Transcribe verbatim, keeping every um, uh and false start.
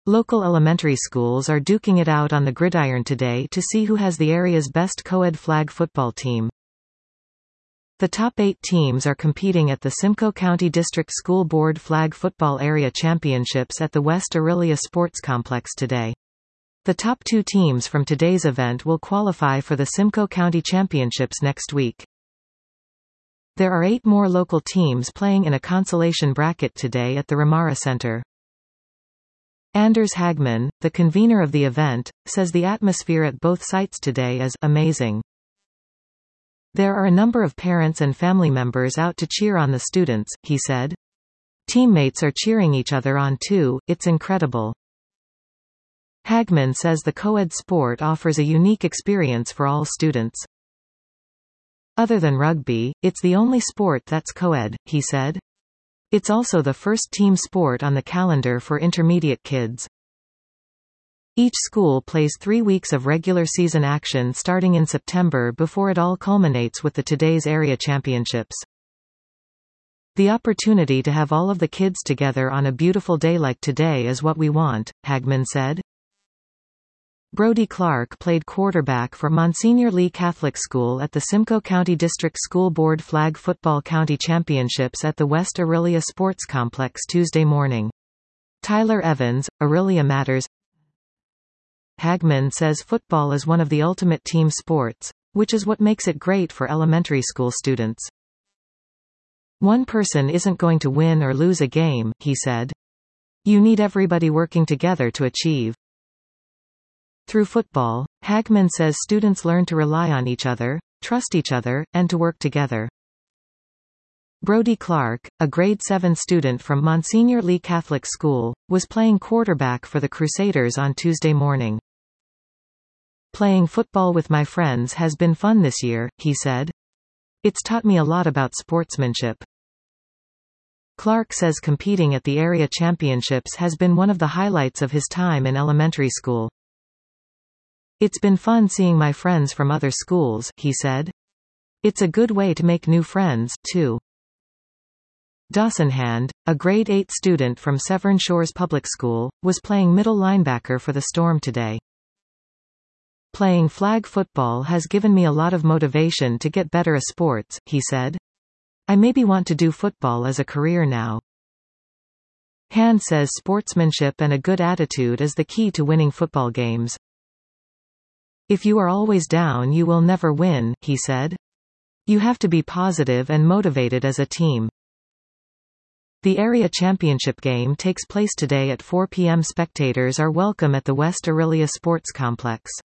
Local elementary schools are duking it out on the gridiron today to see who has the area's best co-ed flag football team. The top eight teams are competing at the Simcoe County District School Board Flag Football Area Championships at the West Aurelia Sports Complex today. The top two teams from today's event will qualify for the Simcoe County Championships next week. There are eight more local teams playing in a consolation bracket today at the Ramara Center. Anders Hagman, the convener of the event, says the atmosphere at both sites today is amazing. There are a number of parents and family members out to cheer on the students, he said. Teammates are cheering each other on too, it's incredible. Hagman says the co-ed sport offers a unique experience for all students. Other than rugby, it's the only sport that's co-ed, he said. It's also the first team sport on the calendar for intermediate kids. Each school plays three weeks of regular season action starting in September before it all culminates with the today's area championships. The opportunity to have all of the kids together on a beautiful day like today is what we want, Hagman said. Brody Clark played quarterback for Monsignor Lee Catholic School at the Simcoe County District School Board Flag Football County Championships at the West Aurelia Sports Complex Tuesday morning. Tyler Evans, Aurelia Matters. Hagman says football is one of the ultimate team sports, which is what makes it great for elementary school students. One person isn't going to win or lose a game, he said. You need everybody working together to achieve. Through football, Hagman says students learn to rely on each other, trust each other, and to work together. Brody Clark, a grade seven student from Monsignor Lee Catholic School, was playing quarterback for the Crusaders on Tuesday morning. Playing football with my friends has been fun this year, he said. It's taught me a lot about sportsmanship. Clark says competing at the area championships has been one of the highlights of his time in elementary school. It's been fun seeing my friends from other schools, he said. It's a good way to make new friends, too. Dawson Hand, a grade eight student from Severn Shores Public School, was playing middle linebacker for the Storm today. Playing flag football has given me a lot of motivation to get better at sports, he said. I maybe want to do football as a career now. Hand says sportsmanship and a good attitude is the key to winning football games. If you are always down, you will never win, he said. You have to be positive and motivated as a team. The area championship game takes place today at four p m Spectators are welcome at the West Aurelia Sports Complex.